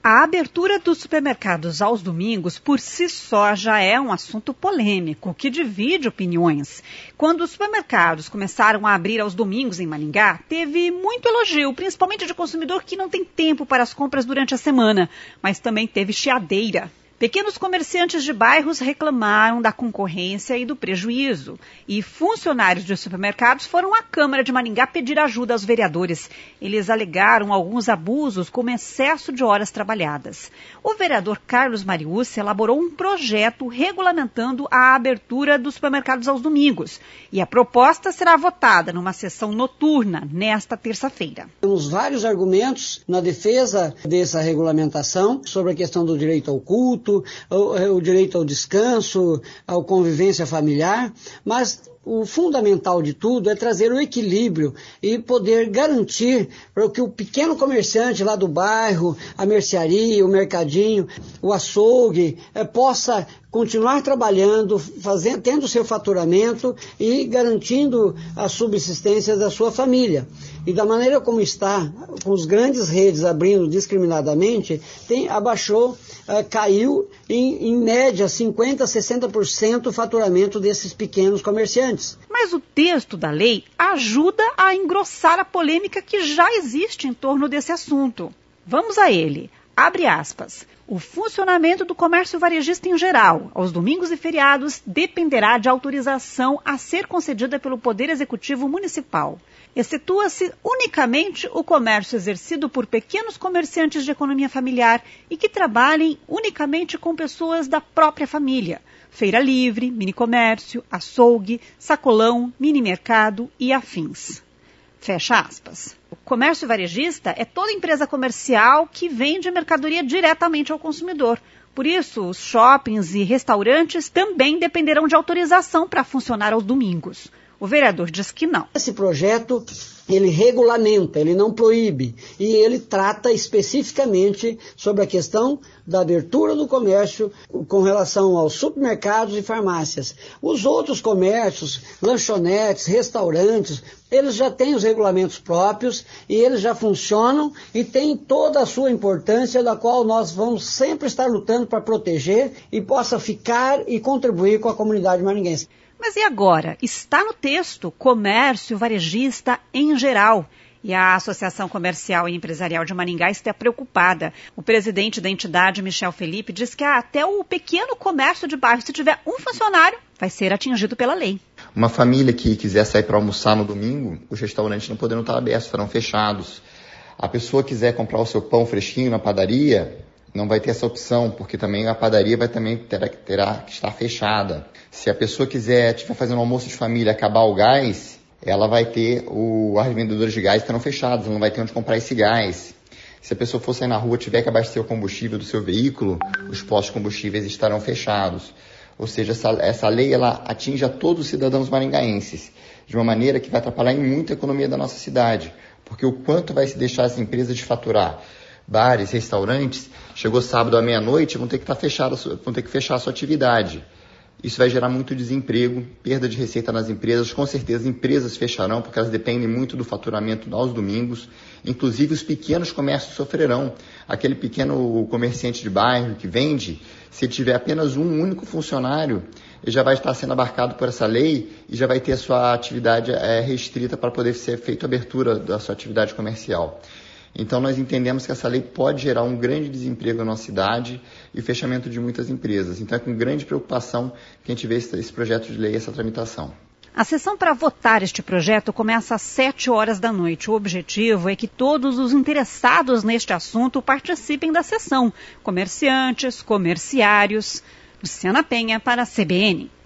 A abertura dos supermercados aos domingos, por si só, já é um assunto polêmico, que divide opiniões. Quando os supermercados começaram a abrir aos domingos em Maringá, teve muito elogio, principalmente de consumidor que não tem tempo para as compras durante a semana, mas também teve chiadeira. Pequenos comerciantes de bairros reclamaram da concorrência e do prejuízo. E funcionários de supermercados foram à Câmara de Maringá pedir ajuda aos vereadores. Eles alegaram alguns abusos, como excesso de horas trabalhadas. O vereador Carlos Mariucci elaborou um projeto regulamentando a abertura dos supermercados aos domingos. E a proposta será votada numa sessão noturna nesta terça-feira. Temos vários argumentos na defesa dessa regulamentação sobre a questão do direito ao culto, o direito ao descanso, à convivência familiar, mas o fundamental de tudo é trazer o equilíbrio e poder garantir para que o pequeno comerciante lá do bairro, a mercearia, o mercadinho, o açougue, possa continuar trabalhando, tendo seu faturamento e garantindo a subsistência da sua família. E da maneira como está, com as grandes redes abrindo discriminadamente, caiu em média 50% a 60% o faturamento desses pequenos comerciantes. Mas o texto da lei ajuda a engrossar a polêmica que já existe em torno desse assunto. Vamos a ele. Abre aspas. O funcionamento do comércio varejista em geral, aos domingos e feriados, dependerá de autorização a ser concedida pelo Poder Executivo Municipal. Excetua-se unicamente o comércio exercido por pequenos comerciantes de economia familiar e que trabalhem unicamente com pessoas da própria família. Feira livre, minicomércio, açougue, sacolão, mini-mercado e afins. Fecha aspas. O comércio varejista é toda empresa comercial que vende mercadoria diretamente ao consumidor. Por isso, os shoppings e restaurantes também dependerão de autorização para funcionar aos domingos. O vereador diz que não. Esse projeto, ele regulamenta, ele não proíbe, e ele trata especificamente sobre a questão da abertura do comércio com relação aos supermercados e farmácias. Os outros comércios, lanchonetes, restaurantes, eles já têm os regulamentos próprios e eles já funcionam e têm toda a sua importância, da qual nós vamos sempre estar lutando para proteger e possa ficar e contribuir com a comunidade maringuense. Mas e agora? Está no texto comércio varejista em geral. E a Associação Comercial e Empresarial de Maringá está preocupada. O presidente da entidade, Michel Felipe, diz que até o pequeno comércio de bairro, se tiver um funcionário, vai ser atingido pela lei. Uma família que quiser sair para almoçar no domingo, os restaurantes não poderão estar abertos, estarão fechados. A pessoa quiser comprar o seu pão fresquinho na padaria, não vai ter essa opção, porque também a padaria terá que estar fechada. Se a pessoa estiver fazendo um almoço de família, acabar o gás, ela vai ter, os vendedores de gás estarão fechados, ela não vai ter onde comprar esse gás. Se a pessoa for sair na rua, tiver que abastecer o combustível do seu veículo, os postos de combustíveis estarão fechados. Ou seja, essa lei ela atinge a todos os cidadãos maringaenses, de uma maneira que vai atrapalhar em muito a economia da nossa cidade, porque o quanto vai se deixar essa empresa de faturar? Bares, restaurantes, chegou sábado à meia-noite, vão ter que fechar a sua atividade. Isso vai gerar muito desemprego, perda de receita nas empresas. Com certeza, empresas fecharão, porque elas dependem muito do faturamento aos domingos. Inclusive, os pequenos comércios sofrerão. Aquele pequeno comerciante de bairro que vende, se tiver apenas um único funcionário, ele já vai estar sendo abarcado por essa lei e já vai ter a sua atividade restrita para poder ser feita a abertura da sua atividade comercial. Então, nós entendemos que essa lei pode gerar um grande desemprego na nossa cidade e fechamento de muitas empresas. Então, é com grande preocupação que a gente vê esse projeto de lei, essa tramitação. A sessão para votar este projeto começa às 7 horas da noite. O objetivo é que todos os interessados neste assunto participem da sessão. Comerciantes, comerciários. Luciana Penha para a CBN.